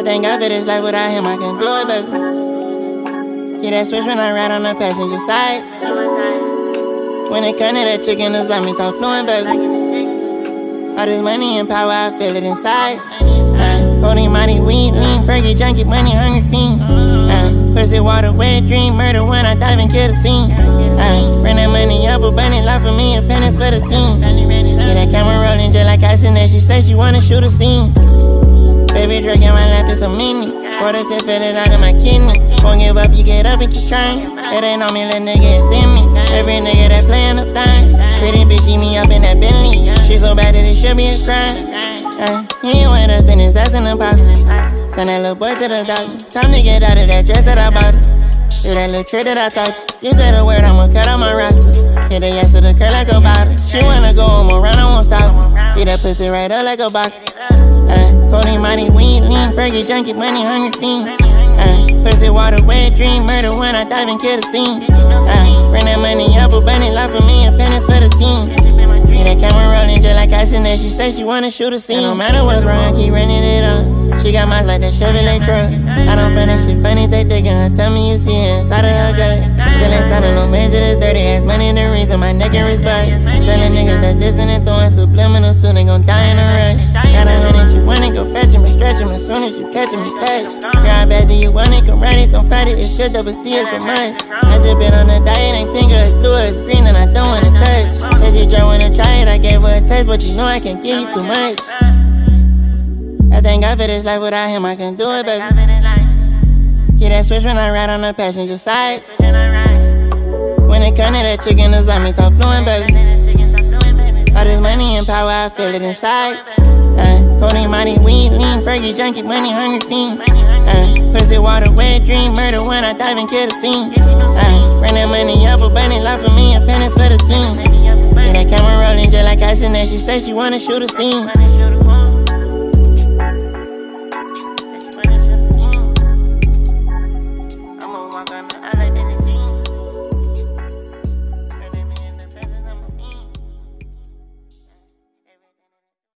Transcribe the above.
I thank God for this life, without him I can't do it, baby. Get that switch when I ride on the passenger side. When it come to that chicken, the zombie talk fluent, baby. All this money and power, I feel it inside. Holding money, weed, lean, burger, junkie, money, hungry fiend. Pussy, water, wet dream, murder when I dive and kill the scene. Bring that money up, a bunny, life for me, a penance for the team. Get that camera rolling just like I said that she said she wanna shoot a scene. Baby Drake in my lap is a mini. Water said feel it out of my kidney. Won't give up, you get up and keep trying. It ain't on me, little nigga, it's in me. Every nigga that playin' up dying. Pretty bitch, see me up in that Bentley. She so bad that it should be a crime. He ain't with us, then his ass an imposter. Send that little boy to the doctor. Time to get out of that dress that I bought her. Do that little trick that I taught you. You said a word, I'ma cut out my roster. Hit the ass to the curl like a bottle. She wanna go on more round, I won't stop. Beat that pussy right up like a box. Holding money, weed, lean, burger, junkie, money, hungry fiend. Pussy, water, wet dream, murder when I dive and kill the scene. Bring that money up, a bunny, life for me, a penance for the team. Get that camera rolling just like I said that she said she wanna shoot a scene. And no matter what's wrong, keep running it up. She got miles like that Chevrolet truck. I don't find that shit funny, take the gun. Tell me you see it inside of her gut. Still ain't sounding no major, this dirty ass money, the reason my neck and wrist butts. Selling niggas that dissing and throwing subliminal, soon they gon' die in a rush. Got 100, you want it, go fetch him and stretch him as soon as you catch him and touch. Grab bad, do you want it, come ride it, don't fight it, it's good, double C, it's a must. I just been on a diet, ain't pink or it's blue or it's green, and I don't wanna touch. Said she dry wanna try it, I gave her a taste, but you know I can't give you too much. I thank God for this life, without him I can't do it, baby. Get that switch when I ride on the passenger side. When it come to that chicken, the zombie talk fluent, baby. All this money and power, I feel it inside. Holding money, weed, lean, burger, junkie, money, hungry fiend. Pussy, water, wet dream, murder when I dive and kill the scene. Bring that money up, a bunny, life for me, a penance for the team. Get that camera rolling just like I said that she said she wanna shoot a scene.